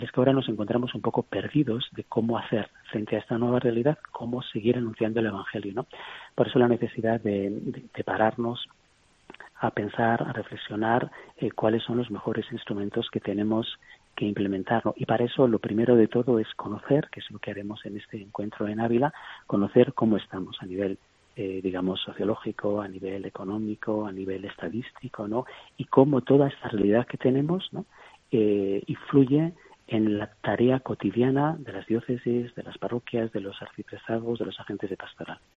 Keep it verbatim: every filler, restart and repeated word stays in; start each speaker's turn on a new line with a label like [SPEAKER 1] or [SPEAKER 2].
[SPEAKER 1] es que ahora nos encontramos un poco perdidos de cómo hacer frente a esta nueva realidad, cómo seguir anunciando el Evangelio, ¿no? Por eso la necesidad de, de, de pararnos a pensar, a reflexionar eh, cuáles son los mejores instrumentos que tenemos que implementar, ¿no? Y para eso lo primero de todo es conocer, que es lo que haremos en este encuentro en Ávila, conocer cómo estamos a nivel Eh, digamos, sociológico, a nivel económico, a nivel estadístico, ¿no? Y cómo toda esta realidad que tenemos, ¿no? Eh, influye en la tarea cotidiana de las diócesis, de las parroquias, de los arciprestazgos, de los agentes de pastoral.